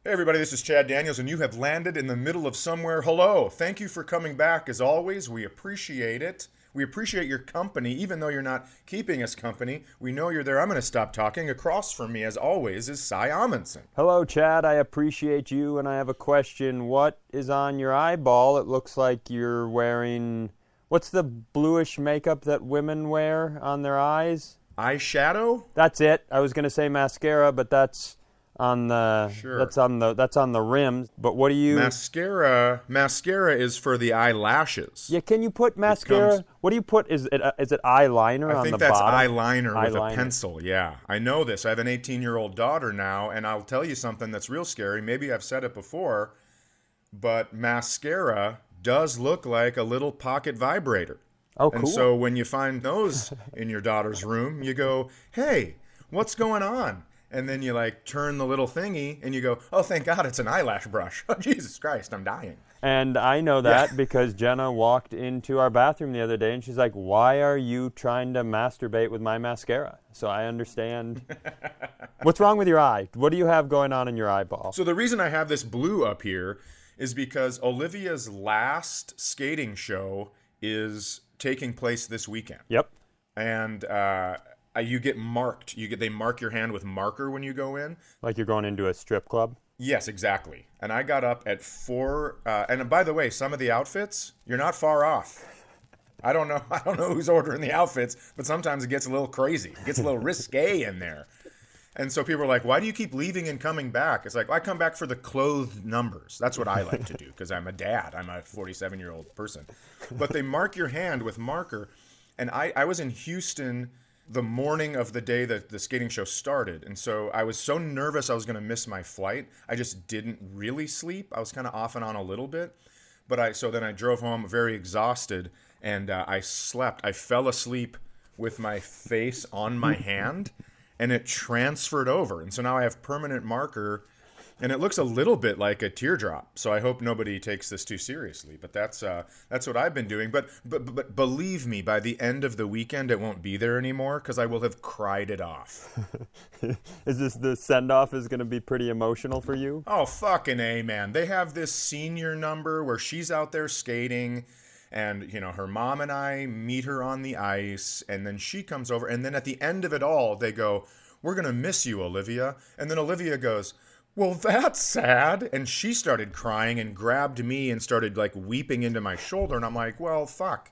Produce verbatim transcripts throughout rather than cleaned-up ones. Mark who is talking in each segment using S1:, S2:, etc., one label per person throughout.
S1: Hey everybody, this is Chad Daniels, and you have landed in the middle of somewhere. Hello, thank you for coming back. As always, we appreciate it. We appreciate your company, even though you're not keeping us company. We know you're there. I'm going to stop talking. Across from me, as always, is Cy Amundsen.
S2: Hello, Chad. I appreciate you, and I have a question. What is on your eyeball? It looks like you're wearing... What's the bluish makeup that women wear on their eyes?
S1: Eyeshadow?
S2: That's it. I was going to say mascara, but that's on the
S1: Sure.
S2: that's on the that's on the rim. But what do you
S1: Mascara. Mascara is for the eyelashes.
S2: Yeah, can you put mascara?
S1: comes-
S2: What do you put? Is it uh, is it eyeliner
S1: I
S2: on
S1: think
S2: the
S1: that's
S2: bottom?
S1: eyeliner with
S2: Eyeliner.
S1: a pencil, yeah. I know this. I have an eighteen-year-old daughter now, and I'll tell you something that's real scary. Maybe I've said it before, but mascara does look like a little pocket vibrator.
S2: Oh,
S1: And
S2: cool.
S1: so when you find those in your daughter's room, you go, hey, what's going on? And then you like turn the little thingy and you go, oh, thank God it's an eyelash brush. Oh, Jesus Christ, I'm dying.
S2: And I know that because Jenna walked into our bathroom the other day and she's like, why are you trying to masturbate with my mascara? So I understand. What's wrong with your eye? What do you have going on in your eyeball?
S1: So the reason I have this blue up here is because Olivia's last skating show is taking place this weekend.
S2: Yep.
S1: And uh, you get marked. You get They mark your hand with marker when you go in.
S2: Like you're going into a strip club?
S1: Yes, exactly. And I got up at four. Uh, and by the way, some of the outfits, you're not far off. I don't know. I don't know who's ordering the outfits, but sometimes it gets a little crazy. It gets a little risque in there. And so people are like, why do you keep leaving and coming back? It's like, well, I come back for the clothed numbers. That's what I like to do because I'm a dad. I'm a forty-seven-year-old person. But they mark your hand with marker. And I, I was in Houston the morning of the day that the skating show started. And so I was so nervous I was going to miss my flight. I just didn't really sleep. I was kind of off and on a little bit. But I so then I drove home very exhausted, and uh, I slept. I fell asleep with my face on my hand, and it transferred over. And so now I have permanent marker, and it looks a little bit like a teardrop. So I hope nobody takes this too seriously. But that's uh, that's what I've been doing. But, but but believe me, by the end of the weekend, it won't be there anymore because I will have cried it off.
S2: Is this the send-off is going to be pretty emotional for you?
S1: Oh, fucking A, man. They have this senior number where she's out there skating, and, you know, her mom and I meet her on the ice, and then she comes over, and then at the end of it all, they go, we're going to miss you, Olivia. And then Olivia goes, well, that's sad. And she started crying and grabbed me and started, like, weeping into my shoulder, and I'm like, well, fuck.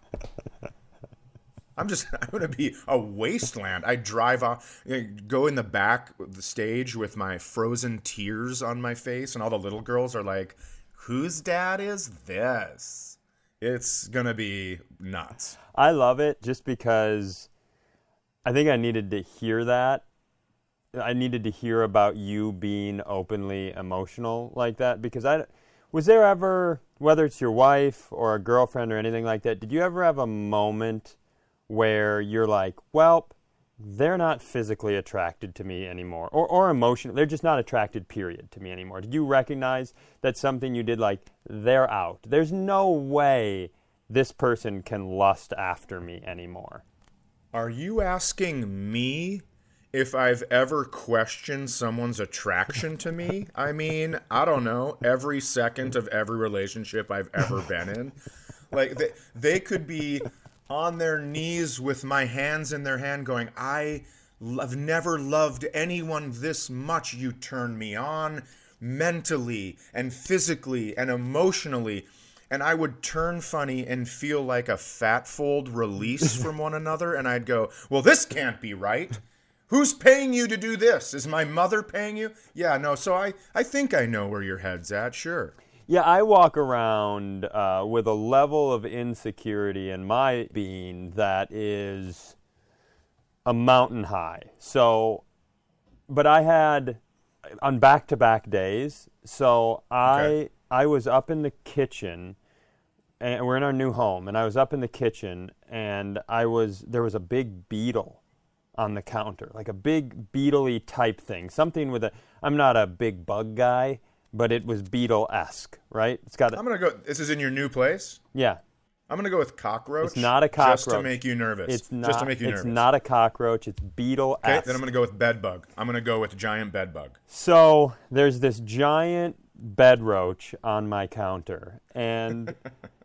S1: I'm just, I'm going to be a wasteland. I drive off, you know, go in the back of the stage with my frozen tears on my face, and all the little girls are like, whose dad is this? It's going to be nuts.
S2: I love it just because I think I needed to hear that. I needed to hear about you being openly emotional like that because I was there ever, whether it's your wife or a girlfriend or anything like that, did you ever have a moment where you're like, well, they're not physically attracted to me anymore, or or emotionally, they're just not attracted, period, to me anymore? Did you recognize that something you did, like, they're out? There's no way this person can lust after me anymore.
S1: Are you asking me if I've ever questioned someone's attraction to me? I mean, I don't know, every second of every relationship I've ever been in. Like, they, they could be on their knees with my hands in their hand going, I have never loved anyone this much. You turn me on mentally and physically and emotionally. And I would turn funny and feel like a fat fold release from one another. And I'd go, well, this can't be right. Who's paying you to do this? Is my mother paying you? Yeah, no, so I, I think I know where your head's at, sure.
S2: Yeah, I walk around uh, with a level of insecurity in my being that is a mountain high. So, but I had on back-to-back days. So I
S1: Okay.
S2: I was up in the kitchen, and we're in our new home, and I was up in the kitchen, and I was there was a big beetle on the counter, like a big beetle-y type thing, something with a. I'm not a big bug guy, but it was beetle-esque, right? It's got. A,
S1: I'm going to go. This is in your new place?
S2: yeah.
S1: I'm gonna go with cockroach.
S2: It's not a cockroach.
S1: Just to make you nervous.
S2: It's not.
S1: Just to make you
S2: it's
S1: nervous.
S2: not a cockroach. It's beetle.
S1: Okay, then I'm gonna go with bed bug. I'm gonna go with giant bed bug.
S2: So there's this giant bed roach on my counter, and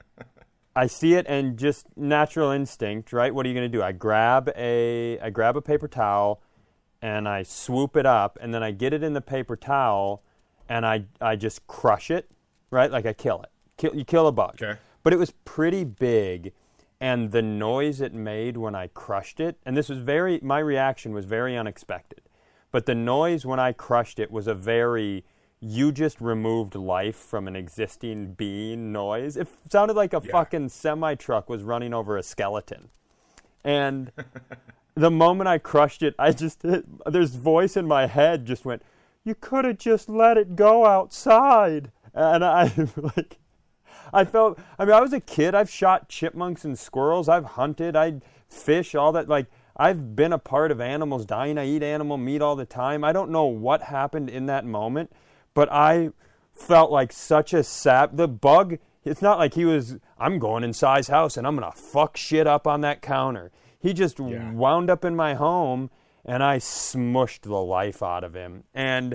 S2: I see it, and just natural instinct, right? What are you gonna do? I grab a I grab a paper towel, and I swoop it up, and then I get it in the paper towel, and I I just crush it, right? Like I kill it. Kill, you kill a bug.
S1: Okay.
S2: But it was pretty big, and the noise it made when I crushed it, and this was very, my reaction was very unexpected. But the noise when I crushed it was a very, you just removed life from an existing being noise. It sounded like a
S1: Yeah.
S2: fucking semi-truck was running over a skeleton. And the moment I crushed it, I just, it, there's voice in my head just went, you could have just let it go outside. And I, like, I felt, I mean, I was a kid. I've shot chipmunks and squirrels. I've hunted. I fish, all that. Like, I've been a part of animals dying. I eat animal meat all the time. I don't know what happened in that moment, but I felt like such a sap. The bug, it's not like he was, I'm going in Si's house and I'm going to fuck shit up on that counter. He just
S1: Yeah.
S2: wound up in my home, and I smushed the life out of him. And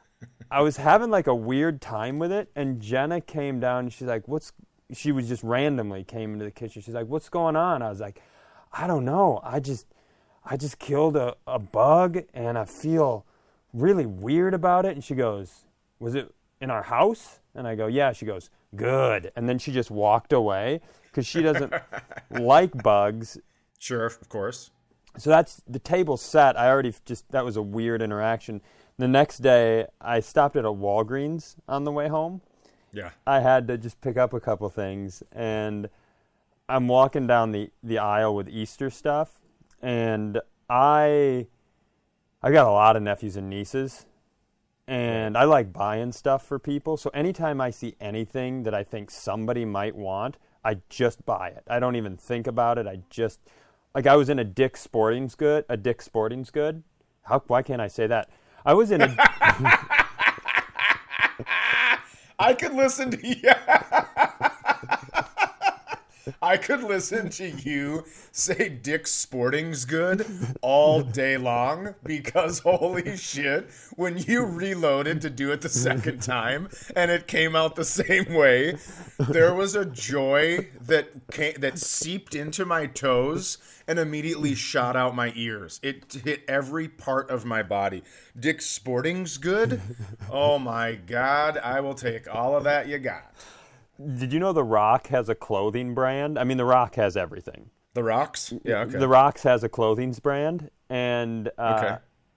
S2: I was having like a weird time with it, and Jenna came down and she's like, what's, she was just randomly came into the kitchen. She's like, what's going on? I was like, I don't know. I just, I just killed a, a bug, and I feel really weird about it. And she goes, was it in our house? And I go, yeah. She goes, good. And then she just walked away because she doesn't like bugs.
S1: Sure, of course.
S2: So that's, the table set. I already just, that was a weird interaction. The next day, I stopped at a Walgreens on the way home.
S1: Yeah.
S2: I had to just pick up a couple things, and I'm walking down the, the aisle with Easter stuff, and I I got a lot of nephews and nieces, and I like buying stuff for people. So anytime I see anything that I think somebody might want, I just buy it. I don't even think about it. I just, like, I was in a Dick's Sporting's Good, a Dick's Sporting's Good. How, why can't I say that? I was in a...
S1: I could listen to you. I could listen to you say Dick's Sporting's Good all day long, because holy shit, when you reloaded to do it the second time and it came out the same way, there was a joy that came, that seeped into my toes and immediately shot out my ears. It hit every part of my body. Dick's Sporting's Good? Oh my God, I will take all of that you got.
S2: Did you know The Rock has a clothing brand? I mean, The Rock has everything.
S1: The Rocks? Yeah, okay.
S2: The Rocks has a clothing brand, and uh,
S1: Okay.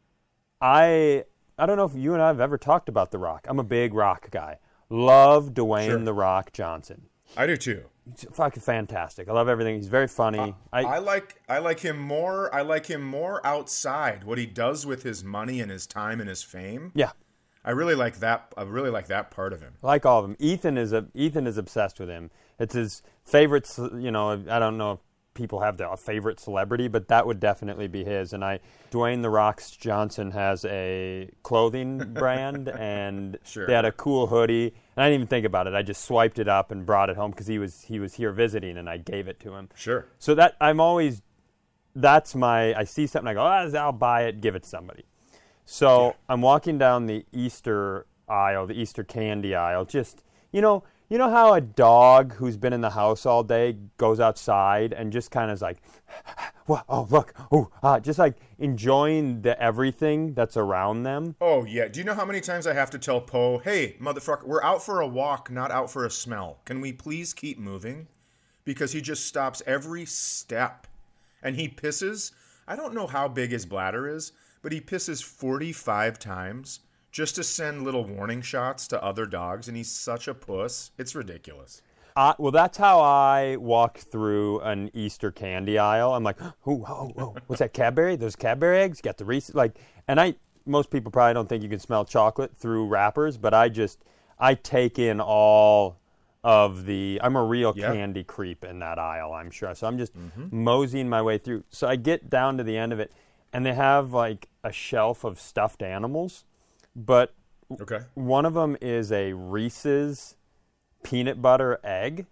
S2: I I don't know if you and I have ever talked about The Rock. I'm a big Rock guy. Love Dwayne
S1: Sure.
S2: The Rock Johnson.
S1: I do too.
S2: He's fucking fantastic. I love everything. He's very funny. I,
S1: I like I like him more. I like him more outside. What he does with his money and his time and his fame.
S2: yeah,
S1: I really like that. I really like that part of him.
S2: I like all of them. Ethan is a Ethan is obsessed with him. It's his favorite. ce- You know, I don't know if people have their favorite celebrity, but that would definitely be his. And I, Dwayne the Rocks Johnson has a clothing brand, and
S1: Sure.
S2: they had a cool hoodie. And I didn't even think about it. I just swiped it up and brought it home because he was he was here visiting, and I gave it to him.
S1: Sure.
S2: So that I'm always, that's my, I see something, I go, oh, I'll buy it, give it to somebody. So
S1: Yeah.
S2: I'm walking down the Easter aisle, the Easter candy aisle, just, you know, you know how a dog who's been in the house all day goes outside and just kind of is like, "Wha- oh, look, oh, ah," just like enjoying the everything that's around them.
S1: Oh yeah. Do you know how many times I have to tell Poe, "Hey, motherfucker, we're out for a walk, not out for a smell. Can we please keep moving?" Because he just stops every step, and he pisses. I don't know how big his bladder is, but he pisses forty-five times just to send little warning shots to other dogs, and he's such a puss. It's ridiculous.
S2: Uh, well, that's how I walk through an Easter candy aisle. I'm like, oh, oh, oh, what's that, Cadbury? Those Cadbury eggs? You got the Reese, like, and I, most people probably don't think you can smell chocolate through wrappers, but I just, I take in all of the, I'm a real
S1: Yeah.
S2: candy creep in that aisle, I'm sure. So I'm just moseying my way through. So I get down to the end of it, and they have like a shelf of stuffed animals, but
S1: Okay.
S2: one of them is a Reese's peanut butter egg.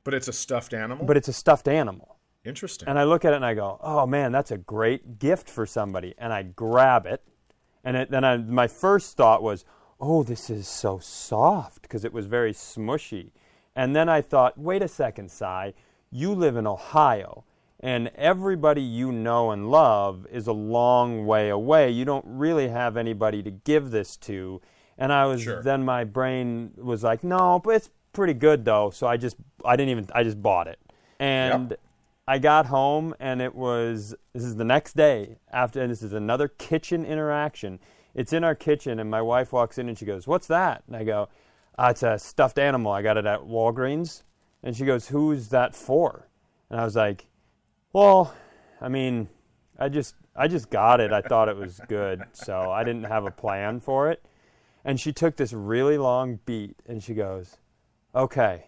S1: But it's a stuffed animal?
S2: But it's a stuffed animal.
S1: Interesting.
S2: And I look at it and I go, oh, man, that's a great gift for somebody. And I grab it. And it, then I, my first thought was, oh, this is so soft, because it was very smushy. And then I thought, wait a second, Si, you live in Ohio, and everybody you know and love is a long way away. You don't really have anybody to give this to. And I was,
S1: sure.
S2: Then my brain was like, no, but it's pretty good though. So I just, I didn't even, I just bought it. And yep. I got home, and it was, this is the next day after, and this is another kitchen interaction. It's in our kitchen, and my wife walks in, and she goes, what's that? And I go, uh, it's a stuffed animal. I got it at Walgreens. And she goes, who's that for? And I was like, well, I mean, I just, I just got it. I thought it was good, so I didn't have a plan for it. And she took this really long beat, and she goes, okay,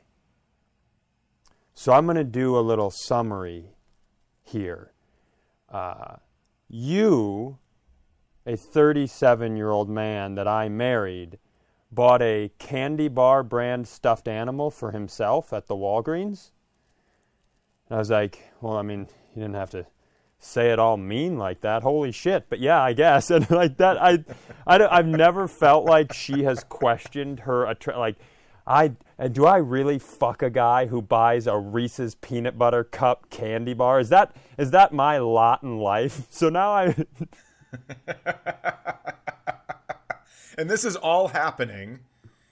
S2: so I'm going to do a little summary here. Uh, you, a thirty-seven-year-old man that I married, bought a candy bar brand stuffed animal for himself at the Walgreens. And I was like, well, I mean, you didn't have to say it all mean like that. Holy shit. But yeah, I guess. And like that, I, I, I've never felt like she has questioned her, attra- like, I do I really fuck a guy who buys a Reese's peanut butter cup candy bar? Is that is that my lot in life? So now I...
S1: And this is all happening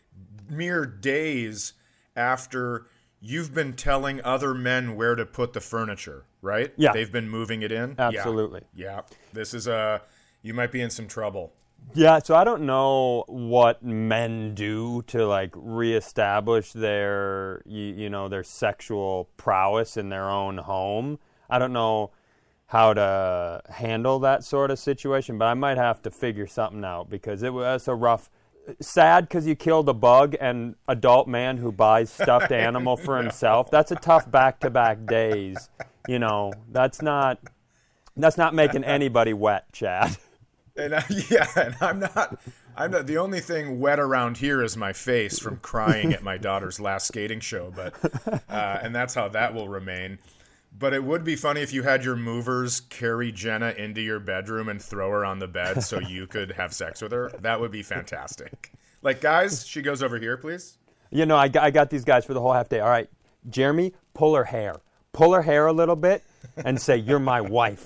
S1: mere days after you've been telling other men where to put the furniture, right?
S2: Yeah.
S1: They've been moving it in?
S2: Absolutely.
S1: Yeah. yeah. This is a... You might be in some trouble.
S2: Yeah, so I don't know what men do to like reestablish their, you, you know, their sexual prowess in their own home. I don't know how to handle that sort of situation, but I might have to figure something out, because it was a rough, sad because you killed a bug and adult man who buys stuffed animal for himself. That's a tough back-to-back days. You know, that's not that's not making anybody wet, Chad.
S1: And I, yeah, and I'm not, I'm not, the only thing wet around here is my face from crying at my daughter's last skating show, but, uh, and that's how that will remain. But it would be funny if you had your movers carry Jenna into your bedroom and throw her on the bed so you could have sex with her. That would be fantastic. Like, guys, she goes over here, please.
S2: You know, I got, I got these guys for the whole half day. All right, Jeremy, pull her hair. Pull her hair a little bit and say, you're my wife.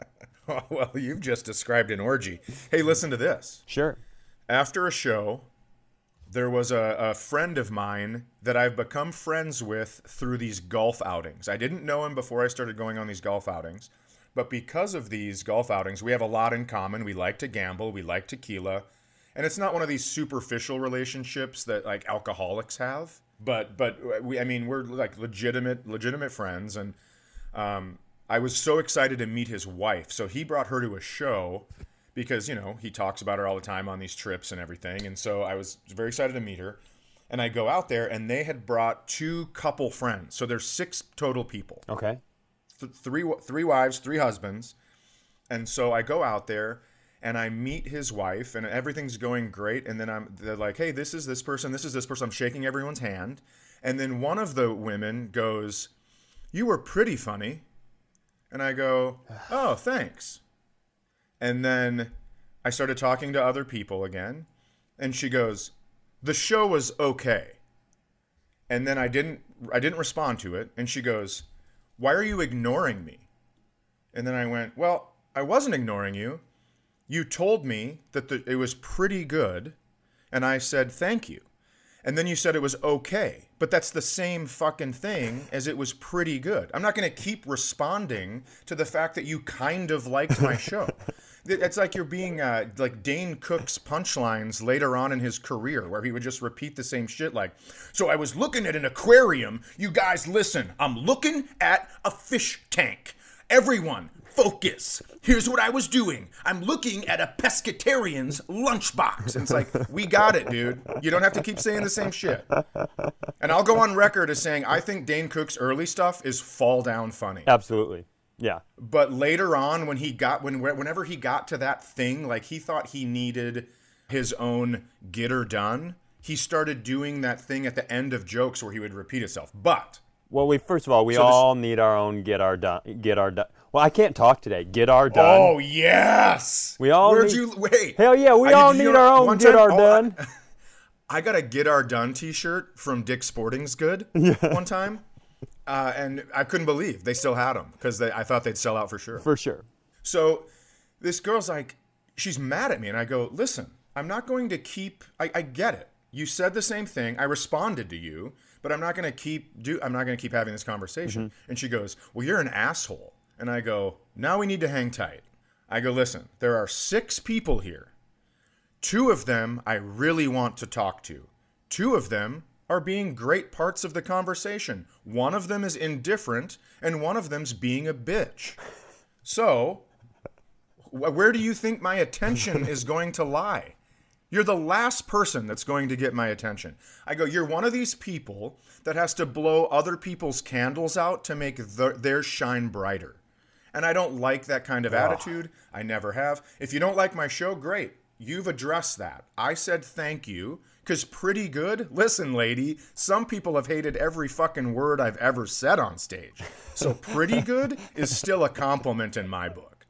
S1: Well, you've just described an orgy. Hey, listen to this.
S2: Sure.
S1: After a show, there was a, a friend of mine that I've become friends with through these golf outings. I didn't know him before I started going on these golf outings, but because of these golf outings, we have a lot in common. We like to gamble. We like tequila. And it's not one of these superficial relationships that like alcoholics have, but but we I mean, we're like legitimate legitimate friends, and um I was so excited to meet his wife. So he brought her to a show because, you know, he talks about her all the time on these trips and everything. And so I was very excited to meet her. And I go out there, and they had brought two couple friends. So there's six total people.
S2: Okay.
S1: Th- three three wives, three husbands. And so I go out there, and I meet his wife, and everything's going great. And then I'm they're like, hey, this is this person, this is this person. I'm shaking everyone's hand. And then one of the women goes, you were pretty funny. And I go, oh, thanks. And then I started talking to other people again. And she goes, the show was okay. And then I didn't I didn't respond to it. And she goes, why are you ignoring me? And then I went, well, I wasn't ignoring you. You told me that the, it was pretty good. And I said, thank you. And then you said it was okay, but that's the same fucking thing as it was pretty good. I'm not going to keep responding to the fact that you kind of liked my show. It's like you're being uh, like Dane Cook's punchlines later on in his career, where he would just repeat the same shit like, so I was looking at an aquarium. You guys listen, I'm looking at a fish tank. Everyone, focus. Here's what I was doing. I'm looking at a pescatarian's lunchbox. And it's like, we got it, dude. You don't have to keep saying the same shit. And I'll go on record as saying I think Dane Cook's early stuff is fall down funny.
S2: Absolutely. Yeah.
S1: But later on, when he got, when whenever he got to that thing, like he thought he needed his own get her done, he started doing that thing at the end of jokes where he would repeat himself. But
S2: Well, we first of all, we
S1: So this-
S2: all need our own get our done. Get our done. Well, I can't talk today. Get our done.
S1: Oh yes.
S2: We all
S1: Where'd
S2: need-
S1: you wait?
S2: Hell yeah, we
S1: I-
S2: all
S1: you
S2: need
S1: know,
S2: our own
S1: one
S2: get
S1: time-
S2: our
S1: oh,
S2: done.
S1: I, I got a Get Our Done T-shirt from Dick's Sporting's Good one time, uh, and I couldn't believe they still had them because I thought they'd sell out for sure.
S2: For sure.
S1: So this girl's like, she's mad at me, and I go, listen, I'm not going to keep. I, I get it. You said the same thing. I responded to you, but I'm not going to keep do. I'm not going to keep having this conversation. Mm-hmm. And she goes, well, you're an asshole. And I go, now we need to hang tight. I go, listen, there are six people here. Two of them I really want to talk to. Two of them are being great parts of the conversation. One of them is indifferent, and one of them's being a bitch. So, wh- where do you think my attention is going to lie? You're the last person that's going to get my attention. I go, you're one of these people that has to blow other people's candles out to make the, theirs shine brighter. And I don't like that kind of attitude. I never have. If you don't like my show, great. You've addressed that. I said thank you, because pretty good, listen, lady, some people have hated every fucking word I've ever said on stage. So pretty good is still a compliment in my book.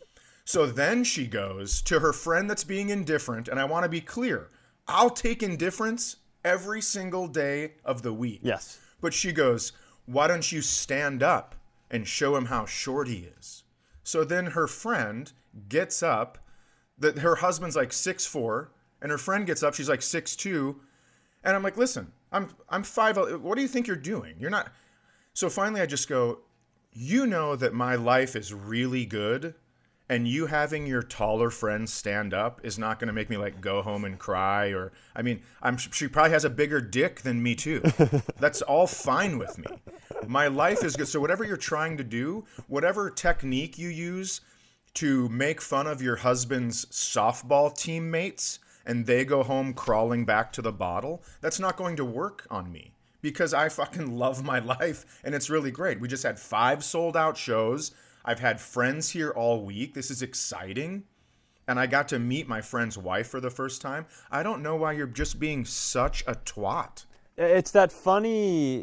S1: So then she goes to her friend that's being indifferent, and I want to be clear. I'll take indifference every single day of the week.
S2: Yes.
S1: But she goes, why don't you stand up and show him how short he is? So then her friend gets up. That her husband's like six foot four, and her friend gets up, she's like six foot two, and I'm like, listen, I'm I'm five. What do you think you're doing? You're not. So finally, I just go, you know that my life is really good, and you having your taller friend stand up is not going to make me like go home and cry, or I mean, I'm she probably has a bigger dick than me too. That's all fine with me. My life is good. So whatever you're trying to do, whatever technique you use to make fun of your husband's softball teammates and they go home crawling back to the bottle, that's not going to work on me because I fucking love my life and it's really great. We just had five sold out shows. I've had friends here all week. This is exciting. And I got to meet my friend's wife for the first time. I don't know why you're just being such a twat.
S2: It's that funny.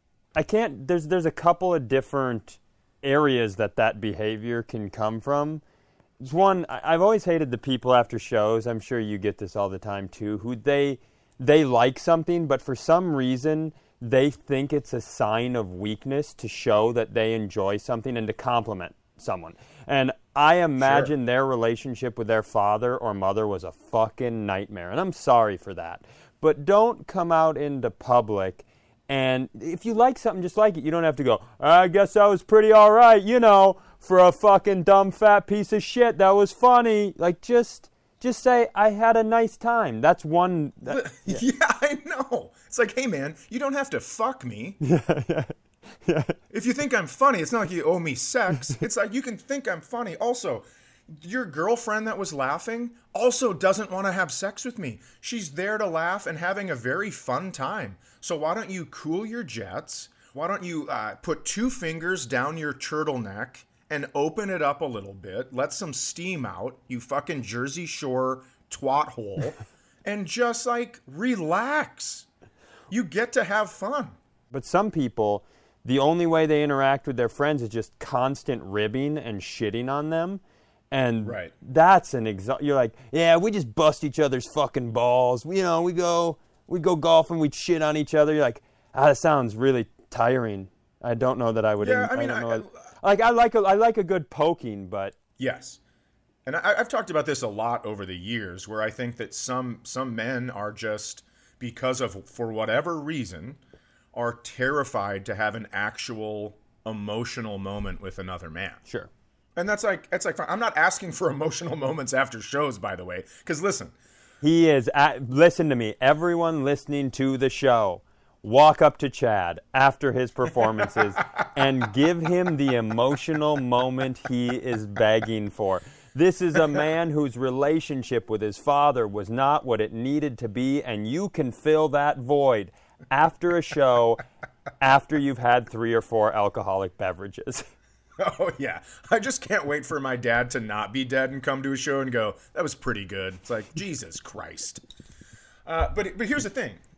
S2: I can't. There's there's a couple of different areas that that behavior can come from. It's one, I've always hated the people after shows. I'm sure you get this all the time too. Who they they like something, but for some reason they think it's a sign of weakness to show that they enjoy something and to compliment someone. And I imagine
S1: Sure.
S2: their relationship with their father or mother was a fucking nightmare. And I'm sorry for that. But don't come out into public. And if you like something, just like it. You don't have to go, I guess that was pretty all right, you know, for a fucking dumb fat piece of shit. That was funny. Like, just just say, I had a nice time. That's one. That,
S1: yeah. yeah, I know. It's like, hey, man, you don't have to fuck me.
S2: yeah, yeah, yeah.
S1: If you think I'm funny, it's not like you owe me sex. It's like you can think I'm funny. Also, your girlfriend that was laughing also doesn't want to have sex with me. She's there to laugh and having a very fun time. So why don't you cool your jets? Why don't you uh, put two fingers down your turtleneck and open it up a little bit? Let some steam out, you fucking Jersey Shore twat hole, and just like relax. You get to have fun.
S2: But some people, the only way they interact with their friends is just constant ribbing and shitting on them. And
S1: Right.
S2: that's an exa- you're like, yeah, we just bust each other's fucking balls. We, you know, we go we go golfing, we shit on each other. You're like, ah, that sounds really tiring. I don't know that I would.
S1: Yeah, I mean,
S2: don't know
S1: I-
S2: that- like I like a, I like a good poking, but
S1: Yes. And I, I've talked about this a lot over the years where I think that some some men are just, because of, for whatever reason, are terrified to have an actual emotional moment with another man.
S2: sure.
S1: And that's like, it's like, I'm not asking for emotional moments after shows, by the way. Because listen,
S2: He is, at, listen to me, everyone listening to the show, walk up to Chad after his performances and give him the emotional moment he is begging for. This is a man whose relationship with his father was not what it needed to be, and you can fill that void after a show after you've had three or four alcoholic beverages.
S1: oh yeah, I just can't wait for my dad to not be dead and come to a show and go, that was pretty good. It's like, Jesus Christ. Uh, but but here's the thing.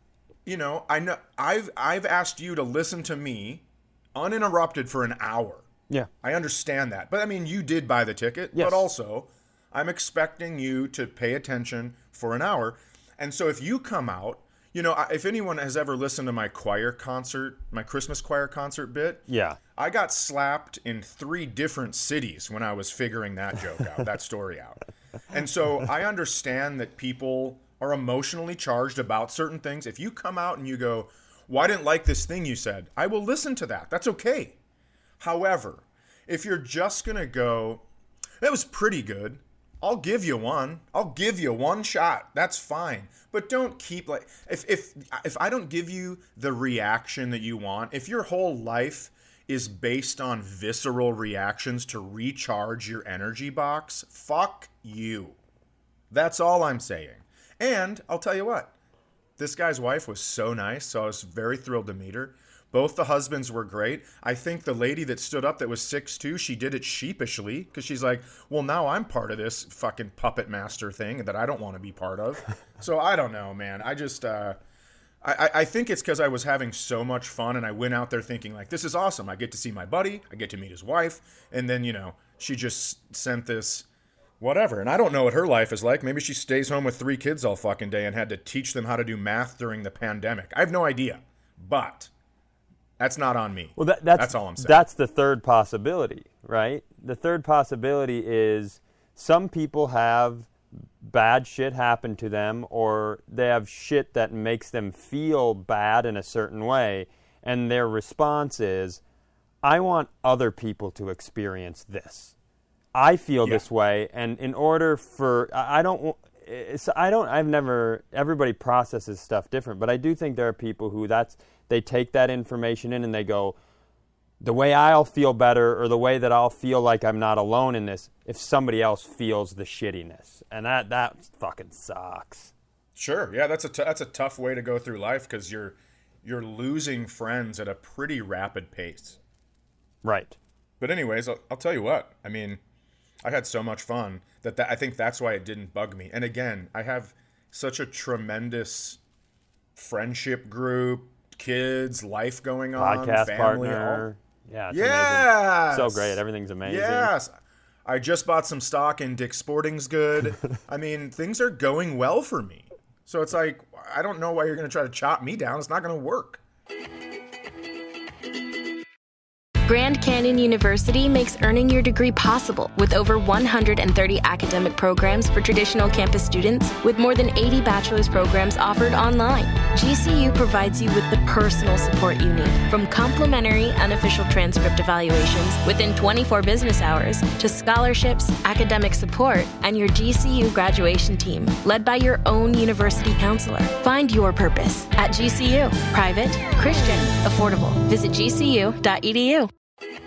S1: you know, I know I've I've asked you to listen to me uninterrupted for an hour.
S2: Yeah.
S1: I understand that. But I mean, you did buy the ticket,
S2: Yes.
S1: but also I'm expecting you to pay attention for an hour. And so if you come out, you know, I- if anyone has ever listened to my choir concert, my Christmas choir concert bit,
S2: Yeah.
S1: I got slapped in three different cities when I was figuring that joke out, that story out. And so I understand that people are emotionally charged about certain things. If you come out and you go, well, I didn't like this thing you said, I will listen to that. That's okay. However, if you're just going to go, that was pretty good, I'll give you one. I'll give you one shot. That's fine. But don't keep like, if, if, if I don't give you the reaction that you want, if your whole life is based on visceral reactions to recharge your energy box, fuck you. That's all I'm saying. And I'll tell you what, this guy's wife was so nice, so I was very thrilled to meet her. Both the husbands were great. I think the lady that stood up that was six two, she did it sheepishly because she's like, well, now I'm part of this fucking puppet master thing that I don't want to be part of. So I don't know, man. I just, uh, I, I think it's because I was having so much fun and I went out there thinking like, this is awesome. I get to see my buddy. I get to meet his wife. And then, you know, she just sent this whatever. And I don't know what her life is like. Maybe she stays home with three kids all fucking day and had to teach them how to do math during the pandemic. I have no idea. But that's not on me.
S2: Well, that, that's,
S1: that's all I'm saying.
S2: That's the third possibility, right? The third possibility is some people have bad shit happen to them, or they have shit that makes them feel bad in a certain way, and their response is, I want other people to experience this. I feel
S1: Yeah.
S2: this way, and in order for, I I don't, it's, I don't, I've never, everybody processes stuff different, but I do think there are people who that's, they take that information in and they go, the way I'll feel better, or the way that I'll feel like I'm not alone in this, if somebody else feels the shittiness. And that, that fucking sucks.
S1: Sure. Yeah, that's a t- that's a tough way to go through life because you're you're losing friends at a pretty rapid pace.
S2: Right.
S1: But anyways, I'll, I'll tell you what. I mean, I had so much fun that, that I think that's why it didn't bug me. And again, I have such a tremendous friendship group, kids, life going on,
S2: Podcast
S1: family,
S2: partner.
S1: all-
S2: Yeah, it's
S1: Yes!
S2: amazing. So great. Everything's amazing.
S1: Yes. I just bought some stock in Dick's Sporting's Good. I mean, things are going well for me. So it's like, I don't know why you're going to try to chop me down. It's not going to work.
S3: Grand Canyon University makes earning your degree possible with over one hundred thirty academic programs for traditional campus students, with more than eighty bachelor's programs offered online. G C U provides you with the personal support you need, from complimentary unofficial transcript evaluations within twenty-four business hours to scholarships, academic support, and your G C U graduation team, led by your own university counselor. Find your purpose at G C U. Private, Christian, affordable. Visit g c u dot e d u.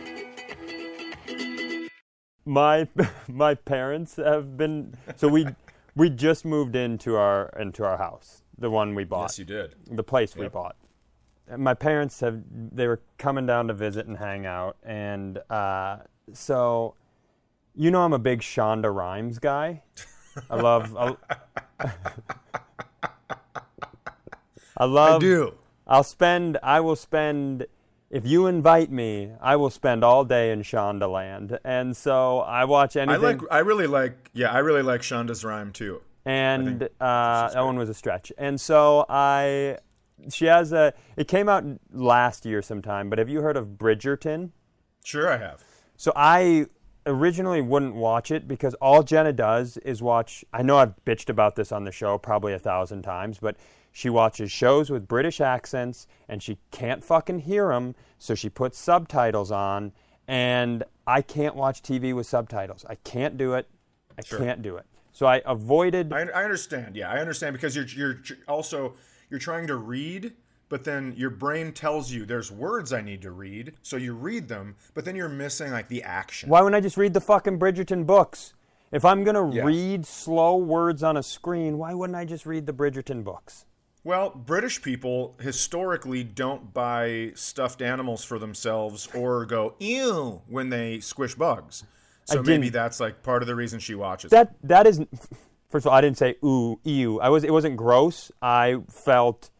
S2: My my parents have been, so we we just moved into our into our house, the one we bought.
S1: Yes, you did.
S2: The place we
S1: Yep.
S2: bought. And my parents have, they were coming down to visit and hang out, and uh, so, you know, I'm a big Shonda Rhimes guy. I love. I, I love.
S1: I do.
S2: I'll spend. I will spend. If you invite me, I will spend all day in Shonda Land, and so I watch
S1: I
S2: anything.
S1: like. I really like. Yeah, I really like Shonda's rhyme too.
S2: and
S1: think
S2: uh,
S1: she's
S2: that one
S1: great.
S2: was a stretch. And so I, she has a. It came out last year sometime, but have you heard of Bridgerton?
S1: Sure, I have.
S2: So I originally wouldn't watch it because all Jenna does is watch. I know I've bitched about this on the show probably a thousand times, but she watches shows with British accents and she can't fucking hear them, so she puts subtitles on. And I can't watch T V with subtitles. I can't do it. I
S1: Sure.
S2: can't do it. So I avoided.
S1: I, I understand. Yeah, I understand because you're you're tr- also you're trying to read, but then your brain tells you there's words I need to read, so you read them, but then you're missing like the action.
S2: Why wouldn't I just read the fucking Bridgerton books? If I'm gonna
S1: Yeah.
S2: read slow words on a screen, why wouldn't I just read the Bridgerton books?
S1: Well, British people historically don't buy stuffed animals for themselves or go ew when they squish bugs. So
S2: I
S1: maybe
S2: didn't-
S1: that's like part of the reason she watches.
S2: That that isn't. First of all, I didn't say ooh ew. I was. It wasn't gross. I felt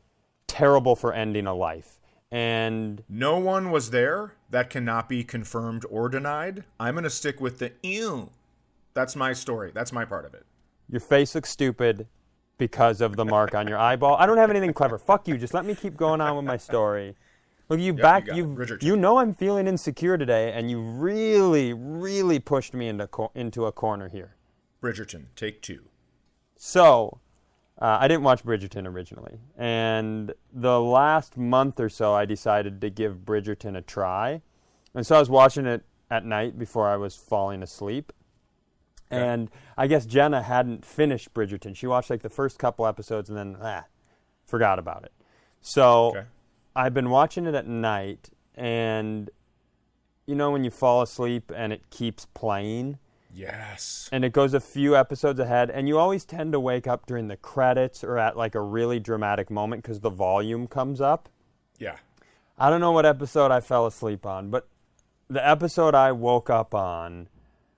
S2: terrible for ending a life. And
S1: no one was there. That cannot be confirmed or denied. I'm going to stick with the ew. That's my story. That's my part of it.
S2: Your face looks stupid because of the mark on your eyeball. I don't have anything clever. Fuck you. Just let me keep going on with my story. Look, you
S1: Yep,
S2: back.
S1: you
S2: You
S1: it.
S2: you know I'm feeling insecure today, and you really, really pushed me into co- into a corner here.
S1: Bridgerton, take two.
S2: So, uh, I didn't watch Bridgerton originally, and the last month or so, I decided to give Bridgerton a try, and so I was watching it at night before I was falling asleep.
S1: Okay.
S2: And I guess Jenna hadn't finished Bridgerton. She watched like the first couple episodes and then ah, forgot about it. So
S1: Okay.
S2: I've been watching it at night, and you know when you fall asleep and it keeps playing,
S1: Yes.
S2: and it goes a few episodes ahead, and you always tend to wake up during the credits or at like a really dramatic moment because the volume comes up.
S1: Yeah.
S2: I don't know what episode I fell asleep on, but the episode I woke up on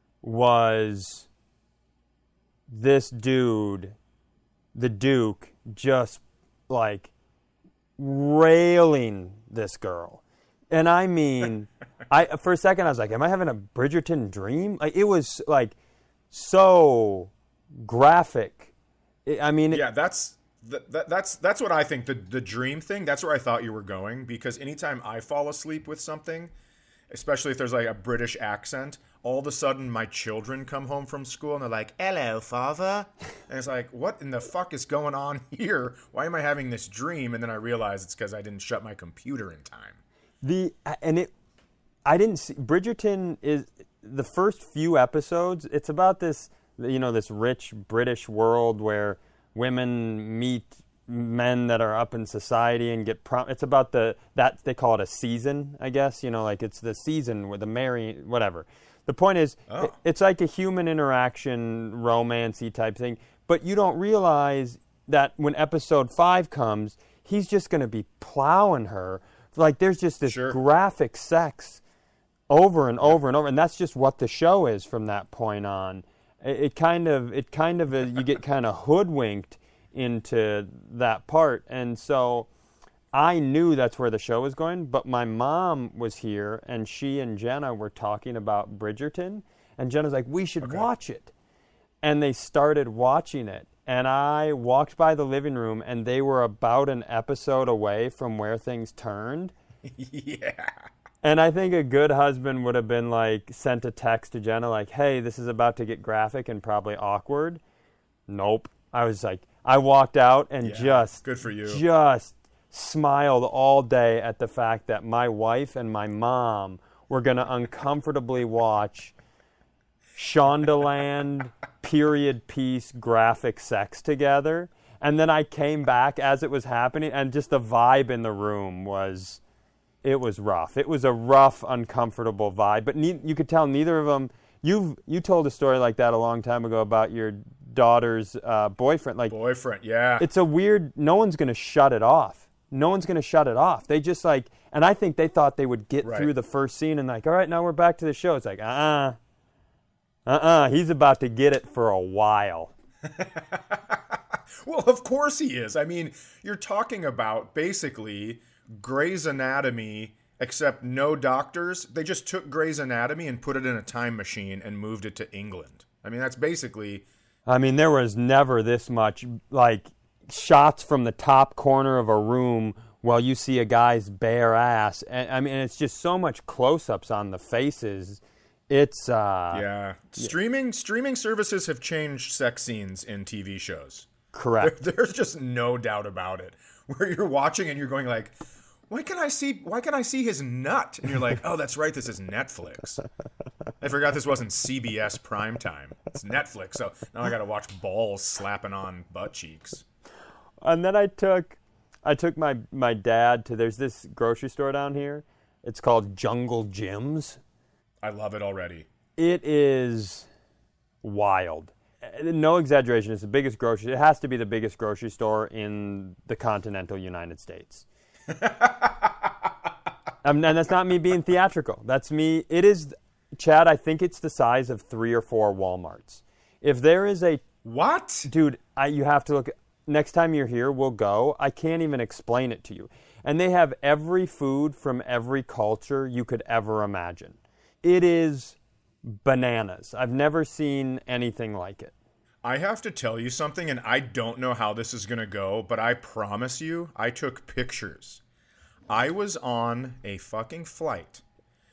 S2: was this dude, the Duke, just like railing this girl. And I mean, I for a second I was like, am I having a Bridgerton dream? Like, it was like so graphic. I I mean, it-
S1: Yeah, that's that, that, that's that's what I think, the the dream thing. That's where I thought you were going, because anytime I fall asleep with something, especially if there's like a British accent, all of a sudden my children come home from school and they're like, "Hello, father," and it's like, what in the fuck is going on here? Why am I having this dream? And then I realize it's because I didn't shut my computer in time.
S2: The and it, I didn't see Bridgerton is the first few episodes. It's about this, you know, this rich British world where women meet men that are up in society and get prom. It's about the that they call it a season, I guess. You know, like it's the season where the marry whatever. The point is,
S1: Oh.
S2: it, it's like a human interaction, romancy type thing. But you don't realize that when episode five comes, he's just going to be plowing her. Like, there's just this
S1: Sure.
S2: graphic sex over and over and over, and that's just what the show is from that point on. It, it kind of, it kind of, uh, you get kind of hoodwinked into that part, and so I knew that's where the show was going. But my mom was here, and she and Jenna were talking about Bridgerton, and Jenna's like, "We should
S1: Okay.
S2: watch it," and they started watching it. And I walked by the living room, and they were about an episode away from where things turned.
S1: Yeah.
S2: And I think a good husband would have been like, sent a text to Jenna like, "Hey, this is about to get graphic and probably awkward." Nope. I was like, I walked out and
S1: Yeah,
S2: just,
S1: good for you.
S2: just smiled all day at the fact that my wife and my mom were going to uncomfortably watch Shondaland period piece graphic sex together. And then I came back as it was happening, and just the vibe in the room was, it was rough. It was a rough, uncomfortable vibe. But ne- you could tell neither of them, you've, you told a story like that a long time ago about your daughter's uh, boyfriend. Like,
S1: Boyfriend, yeah.
S2: it's a weird, no one's going to shut it off. No one's going to shut it off. They just like, and I think they thought they would get
S1: Right.
S2: through the first scene and like, all right, now we're back to the show. It's like, uh-uh. Uh-uh, he's about to get it for a while.
S1: Well, of course he is. I mean, you're talking about basically Grey's Anatomy, except no doctors. They just took Grey's Anatomy and put it in a time machine and moved it to England. I mean, that's basically...
S2: I mean, there was never this much, like, shots from the top corner of a room while you see a guy's bare ass. And, I mean, it's just so much close-ups on the faces. It's, uh...
S1: Yeah. Streaming streaming services have changed sex scenes in T V shows.
S2: correct.
S1: There, there's just no doubt about it. Where you're watching and you're going like, why can I see why can I see his nut? And you're like, oh, that's right, this is Netflix. I forgot this wasn't C B S primetime. It's Netflix. So now I got to watch balls slapping on butt cheeks.
S2: And then I took I took my, my dad to, there's this grocery store down here. It's called Jungle Gyms.
S1: I love it already.
S2: It is wild. No exaggeration. It's the biggest grocery. It has to be the biggest grocery store in the continental United States. um, and that's not me being theatrical. That's me. It is, Chad, I think it's the size of three or four Walmarts. If there is a,
S1: What?
S2: dude, I, you have to look. next time you're here, we'll go. I can't even explain it to you. And they have every food from every culture you could ever imagine. It is bananas. I've never seen anything like it.
S1: I have to tell you something, and I don't know how this is going to go, but I promise you, I took pictures. I was on a fucking flight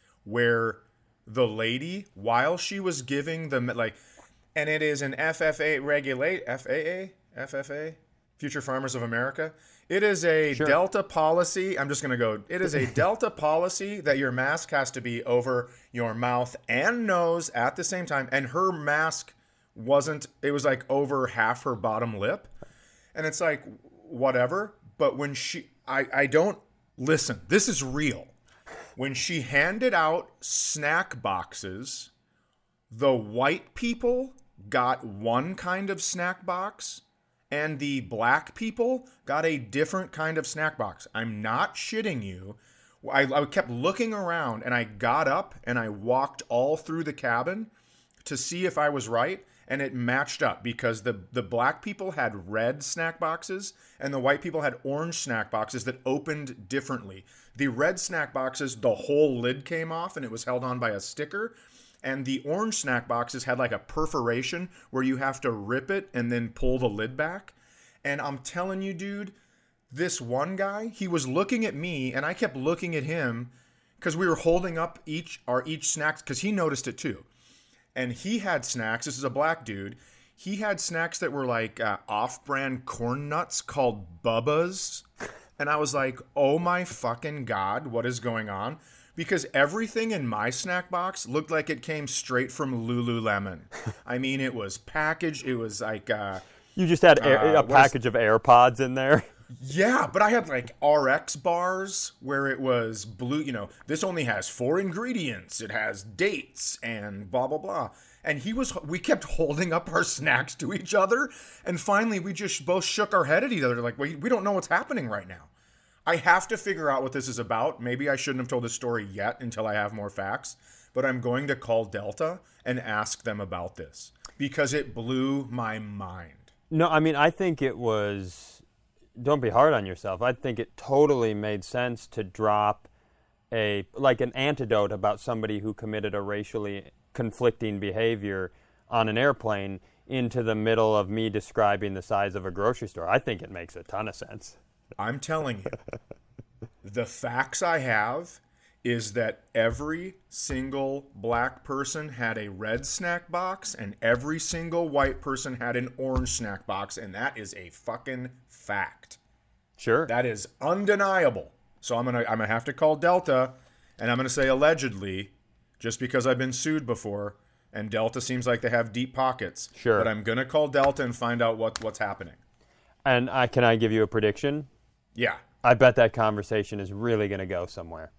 S1: where the lady, while she was giving the, like, and it is an F F A regulate, F A A? F F A? Future Farmers of America. It is a sure. Delta policy. I'm just going to go. It is a Delta policy that your mask has to be over your mouth and nose at the same time. And her mask wasn't, it was like over half her bottom lip. And it's like, whatever. But when she, I, I don't, listen, this is real. When she handed out snack boxes, the white people got one kind of snack box and the black people got a different kind of snack box. I'm not shitting you. I, I kept looking around, and I got up and I walked all through the cabin to see if I was right, and it matched up because the, the black people had red snack boxes and the white people had orange snack boxes that opened differently. The red snack boxes, the whole lid came off and it was held on by a sticker. And the orange snack boxes had like a perforation where you have to rip it and then pull the lid back. And I'm telling you, dude, this one guy, he was looking at me and I kept looking at him because we were holding up each our each snacks because he noticed it too. And he had snacks. This is a black dude. He had snacks that were like uh, off-brand corn nuts called Bubba's. And I was like, oh my fucking God, what is going on? Because everything in my snack box looked like it came straight from Lululemon. I mean, it was packaged. It was like... Uh,
S2: you just had air,
S1: uh,
S2: a package of AirPods in there?
S1: Yeah, but I had like R X bars where it was blue. You know, this only has four ingredients. It has dates and blah, blah, blah. And he was... We kept holding up our snacks to each other. And finally, we just both shook our head at each other. Like, we, we don't know what's happening right now. I have to figure out what this is about. Maybe I shouldn't have told this story yet until I have more facts, but I'm going to call Delta and ask them about this because it blew my mind.
S2: No, I mean, I think it was, don't be hard on yourself. I think it totally made sense to drop a, like an antidote about somebody who committed a racially conflicting behavior on an airplane into the middle of me describing the size of a grocery store. I think it makes a ton of sense.
S1: I'm telling you, the facts I have is that every single black person had a red snack box and every single white person had an orange snack box, and that is a fucking fact.
S2: Sure.
S1: That is undeniable. So I'm gonna I'm gonna have to call Delta, and I'm gonna say allegedly, just because I've been sued before, and Delta seems like they have deep pockets.
S2: Sure.
S1: But I'm gonna call Delta and find out what, what's happening.
S2: And I can I give you a prediction?
S1: Yeah.
S2: I bet that conversation is really going to go somewhere.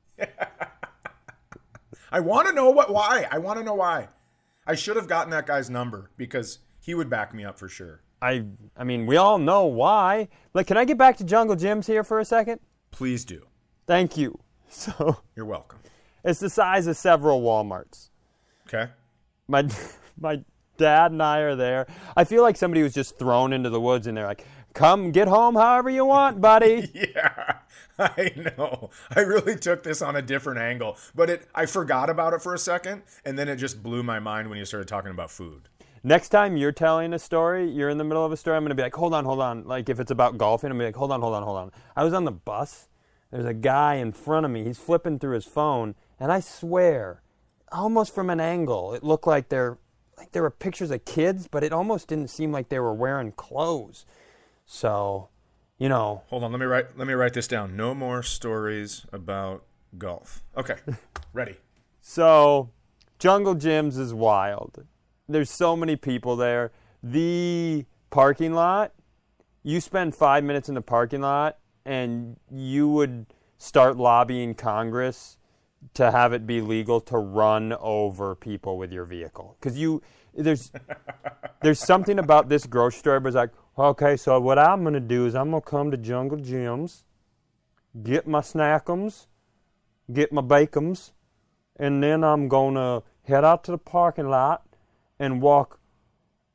S1: I want to know what why. I want to know why. I should have gotten that guy's number because he would back me up for sure.
S2: I I mean, we all know why. Like, can I get back to Jungle Jim's here for a second?
S1: Please do.
S2: Thank you. So
S1: You're welcome.
S2: It's the size of several Walmarts.
S1: Okay.
S2: My my dad and I are there. I feel like somebody was just thrown into the woods and they're like, come get home however you want, buddy.
S1: Yeah, I know. I really took this on a different angle, but it I forgot about it for a second, and then it just blew my mind when you started talking about food.
S2: Next time you're telling a story, you're in the middle of a story, I'm going to be like, hold on, hold on. Like, if it's about golfing, I'm going to be like, hold on, hold on, hold on. I was on the bus. There's a guy in front of me. He's flipping through his phone, and I swear, almost from an angle, it looked like there, like there were pictures of kids, but it almost didn't seem like they were wearing clothes. So, you know.
S1: Hold on, let me write let me write this down. No more stories about golf. Okay, ready.
S2: So, Jungle Jim's is wild. There's so many people there. The parking lot, you spend five minutes in the parking lot, and you would start lobbying Congress to have it be legal to run over people with your vehicle. Because you, there's, there's something about this grocery store, but it's like, okay, so what I'm going to do is I'm going to come to Jungle Jim's, get my snackums, get my bacons, and then I'm going to head out to the parking lot and walk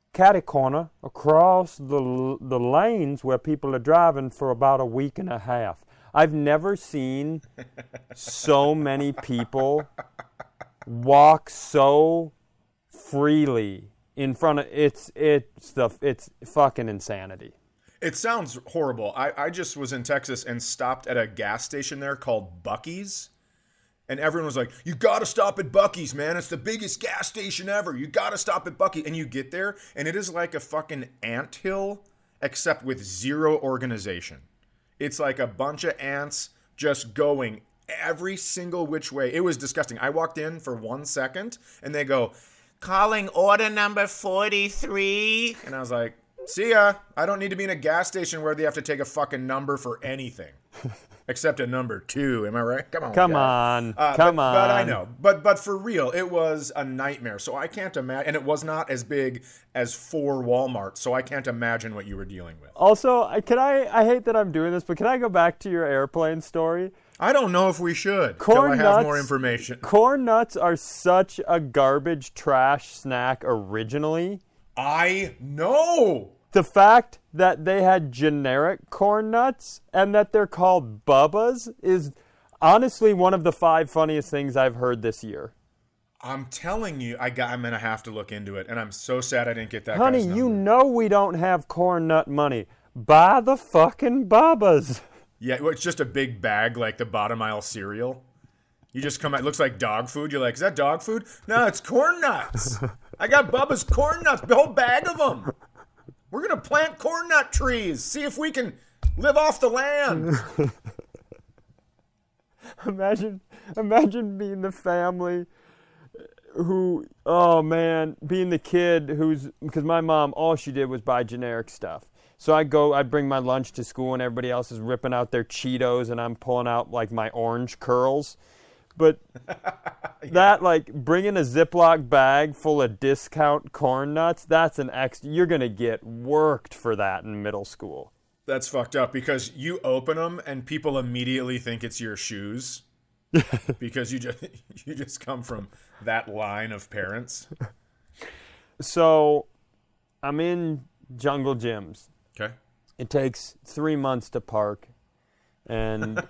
S2: catty corner across the the lanes where people are driving for about a week and a half. I've never seen so many people walk so freely in front of it's it's the it's fucking insanity.
S1: It sounds horrible. I, I just was in Texas and stopped at a gas station there called Buc-ee's. And everyone was like, you got to stop at Buc-ee's, man. It's the biggest gas station ever. You got to stop at Buc-ee's. And you get there, and it is like a fucking anthill, except with zero organization. It's like a bunch of ants just going every single which way. It was disgusting. I walked in for one second, and they go, calling order number forty-three. And I was like, see ya. I don't need to be in a gas station where they have to take a fucking number for anything. Except a number two, am I right? Come on,
S2: come
S1: guy.
S2: on,
S1: uh,
S2: come
S1: but,
S2: on.
S1: But I know, but but for real, it was a nightmare. So I can't imagine, and it was not as big as four Walmarts. So I can't imagine what you were dealing with.
S2: Also, I- can I? I hate that I'm doing this, but can I go back to your airplane story?
S1: I don't know if we should.
S2: Corn
S1: till I have
S2: nuts,
S1: more information.
S2: Corn nuts are such a garbage trash snack originally.
S1: I know.
S2: The fact that they had generic corn nuts and that they're called Bubba's is honestly one of the five funniest things I've heard this year.
S1: I'm telling you, I got. I'm gonna have to look into it, and I'm so sad I didn't get that.
S2: Honey,
S1: guy's
S2: you
S1: number.
S2: know we don't have corn nut money. Buy the fucking Bubba's.
S1: Yeah, well, it's just a big bag like the bottom aisle cereal. You just come out, it looks like dog food. You're like, is that dog food? No, it's corn nuts. I got Bubba's corn nuts, the whole bag of them. We're going to plant corn nut trees, see if we can live off the land.
S2: Imagine, imagine being the family who, oh man, being the kid who's, because my mom, all she did was buy generic stuff. So I go, I bring my lunch to school and everybody else is ripping out their Cheetos and I'm pulling out like my orange curls. But yeah. That, like, bringing a Ziploc bag full of discount corn nuts, that's an extra. You're going to get worked for that in middle school.
S1: That's fucked up because you open them and people immediately think it's your shoes because you just you just come from that line of parents.
S2: So I'm in Jungle Gyms.
S1: Okay.
S2: It takes three months to park, and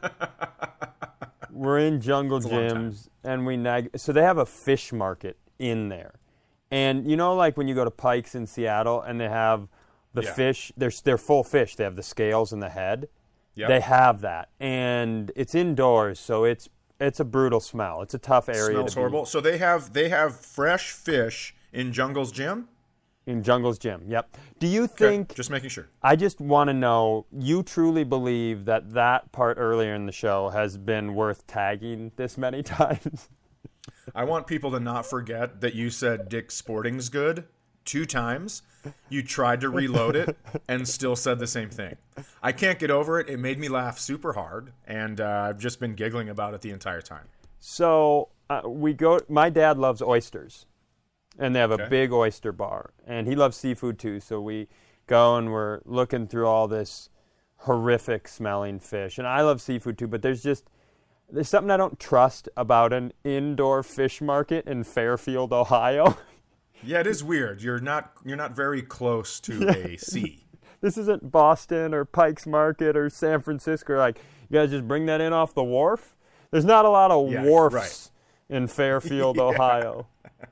S2: we're in Jungle Gyms, and we nag. So they have a fish market in there, and you know, like when you go to Pikes in Seattle, and they have the
S1: yeah.
S2: fish. They're they're full fish. They have the scales and the head.
S1: Yep.
S2: They have that, and it's indoors, so it's it's a brutal smell. It's a tough area.
S1: Smells
S2: to be.
S1: horrible. So they have they have fresh fish in Jungle's Gym.
S2: In Jungle's Gym, yep. Do you think...
S1: Okay, just making sure.
S2: I just want to know, you truly believe that that part earlier in the show has been worth tagging this many times?
S1: I want people to not forget that you said Dick's Sporting's good two times. You tried to reload it and still said the same thing. I can't get over it. It made me laugh super hard, and uh, I've just been giggling about it the entire time.
S2: So uh, we go... My dad loves oysters. And they have a
S1: okay.
S2: big oyster bar. And he loves seafood too. So we go and we're looking through all this horrific smelling fish. And I love seafood too, but there's just, there's something I don't trust about an indoor fish market in Fairfield, Ohio.
S1: Yeah, it is weird. You're not you're not very close to
S2: yeah.
S1: a sea.
S2: This isn't Boston or Pike's Market or San Francisco. Like, you guys just bring that in off the wharf? There's not a lot of
S1: yeah,
S2: wharfs
S1: right.
S2: in Fairfield,
S1: yeah.
S2: Ohio.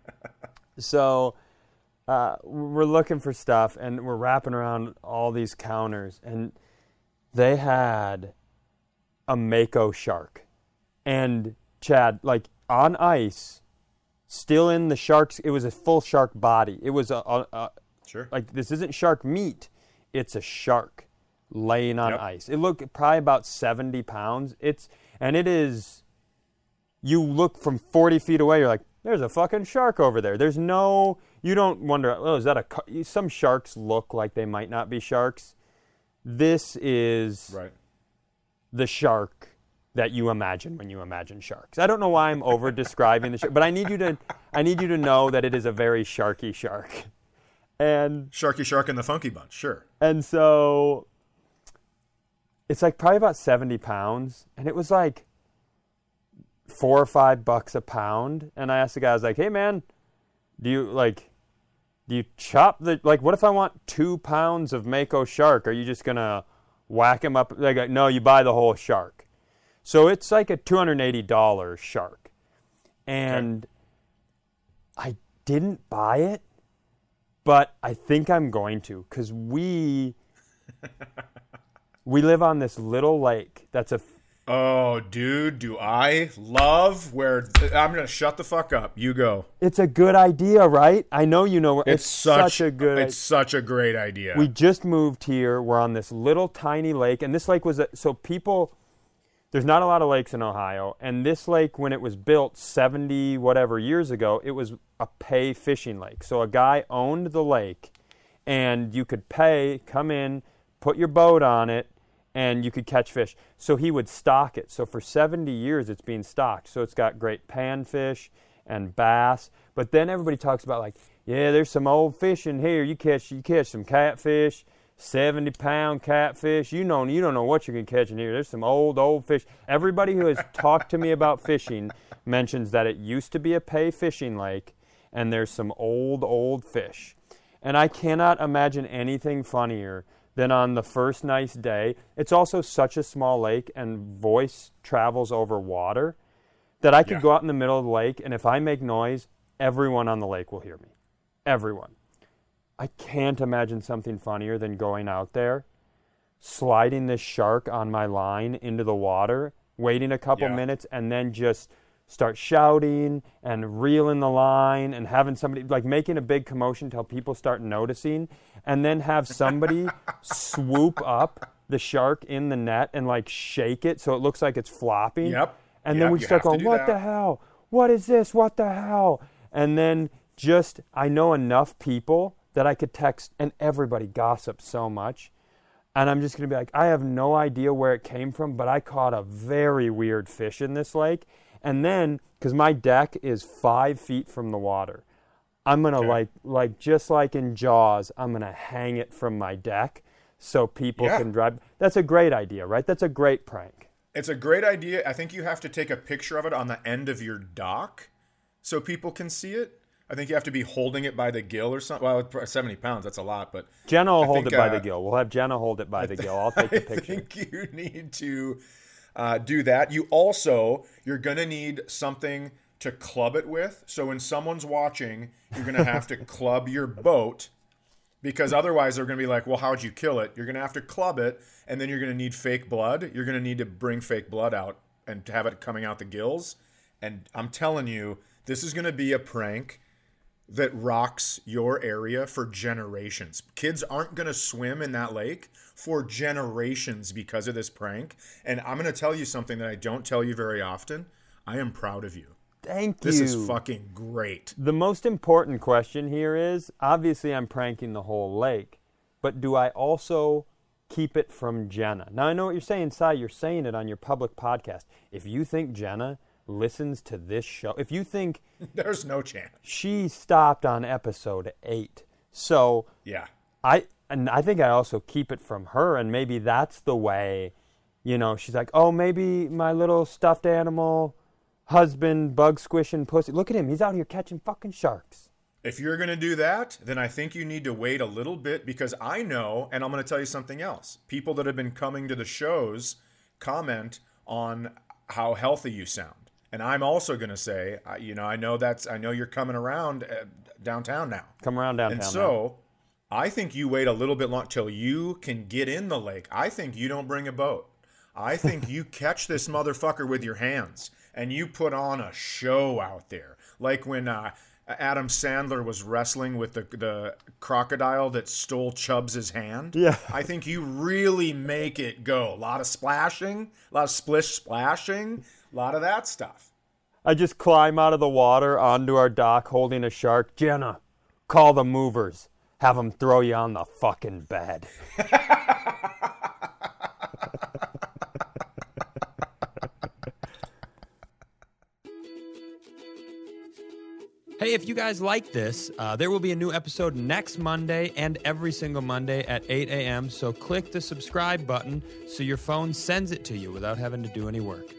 S2: So uh, we're looking for stuff, and we're wrapping around all these counters, and they had a mako shark. And, Chad, like, on ice, still in the shark's, it was a full shark body. It was a, a, a
S1: sure.
S2: like, this isn't shark meat. It's a shark laying on
S1: yep.
S2: ice. It looked probably about seventy pounds. It's, and it is, you look from forty feet away, you're like, there's a fucking shark over there. There's no, you don't wonder, oh, is that a, some sharks look like they might not be sharks. This is
S1: right.
S2: the shark that you imagine when you imagine sharks. I don't know why I'm over describing the shark, but I need you to, I need you to know that it is a very sharky shark. And
S1: Sharky Shark and the Funky Bunch, sure.
S2: And so it's like probably about seventy pounds, and it was like four or five bucks a pound. And I asked the guy, I was like, hey man, do you like, Do you chop the, like, what if I want two pounds of Mako shark? Are you just going to whack him up? Like, no, you buy the whole shark. So it's like a two hundred eighty dollars shark. And okay. I didn't buy it, but I think I'm going to, because we, we live on this little lake that's a...
S1: Oh, dude, do I love where... I'm going to shut the fuck up. You go.
S2: It's a good idea, right? I know you know. It's,
S1: it's such,
S2: such a good...
S1: It's such a great idea.
S2: We just moved here. We're on this little tiny lake. And this lake was... A, so people... There's not a lot of lakes in Ohio. And this lake, when it was built seventy whatever years ago, it was a pay fishing lake. So a guy owned the lake. And you could pay, come in, put your boat on it, and you could catch fish. So he would stock it. So for seventy years, it's being stocked. So it's got great panfish and bass. But then everybody talks about, like, yeah, there's some old fish in here. You catch you catch some catfish, seventy pound catfish. You know, you don't know what you can catch in here. There's some old, old fish. Everybody who has talked to me about fishing mentions that it used to be a pay fishing lake, and there's some old, old fish. And I cannot imagine anything funnier than on the first nice day. It's also such a small lake, and voice travels over water, that I could yeah. go out in the middle of the lake, and if I make noise, everyone on the lake will hear me. Everyone. I can't imagine something funnier than going out there, sliding this shark on my line into the water, waiting a couple
S1: yeah.
S2: minutes, and then just start shouting and reeling the line and having somebody, like, making a big commotion until people start noticing, and then have somebody swoop up the shark in the net and, like, shake it so it looks like it's flopping.
S1: Yep.
S2: And
S1: yep.
S2: then we
S1: you
S2: start going, what
S1: that.
S2: the hell? What is this? What the hell? And then just, I know enough people that I could text, and everybody gossips so much. And I'm just going to be like, I have no idea where it came from, but I caught a very weird fish in this lake. And then, because my deck is five feet from the water, I'm going to, okay. like, like just like in Jaws, I'm going to hang it from my deck so people yeah. can drive. That's a great idea, right? That's a great prank.
S1: It's a great idea. I think you have to take a picture of it on the end of your dock so people can see it. I think you have to be holding it by the gill or something. Well, seventy pounds, that's a lot. But
S2: Jenna will
S1: I
S2: hold
S1: think,
S2: it by
S1: uh,
S2: the gill. We'll have Jenna hold it by the gill. I'll take the picture.
S1: I think you need to... Uh, do that. You also, you're going to need something to club it with. So when someone's watching, you're going to have to club your boat, because otherwise they're going to be like, well, how'd you kill it? You're going to have to club it, and then you're going to need fake blood. You're going to need to bring fake blood out and have it coming out the gills. And I'm telling you, this is going to be a prank that rocks your area for generations. Kids aren't going to swim in that lake for generations because of this prank. And I'm going to tell you something that I don't tell you very often. I am proud of you.
S2: Thank
S1: this
S2: you.
S1: This is fucking great.
S2: The most important question here is, obviously I'm pranking the whole lake, but do I also keep it from Jenna? Now, I know what you're saying, Si. You're saying it on your public podcast. If you think Jenna listens to this show, if you think...
S1: There's no chance.
S2: She stopped on episode eight. So,
S1: yeah.
S2: I and I think I also keep it from her, and maybe that's the way, you know, she's like, oh, maybe my little stuffed animal husband, bug squishing pussy. Look at him. He's out here catching fucking sharks.
S1: If you're going to do that, then I think you need to wait a little bit, because I know, and I'm going to tell you something else. People that have been coming to the shows comment on how healthy you sound. And I'm also going to say, you know, I know that's, I know you're coming around uh, downtown now.
S2: Come around downtown
S1: And so now. I think you wait a little bit long till you can get in the lake. I think you don't bring a boat. I think you catch this motherfucker with your hands and you put on a show out there. Like when uh, Adam Sandler was wrestling with the, the crocodile that stole Chubbs' hand.
S2: Yeah.
S1: I think you really make it go. A lot of splashing, a lot of splish splashing, a lot of that stuff.
S2: I just climb out of the water onto our dock holding a shark. Jenna, call the movers. Have them throw you on the fucking bed. Hey, if you guys like this, uh, there will be a new episode next Monday and every single Monday at eight a.m. So click the subscribe button so your phone sends it to you without having to do any work.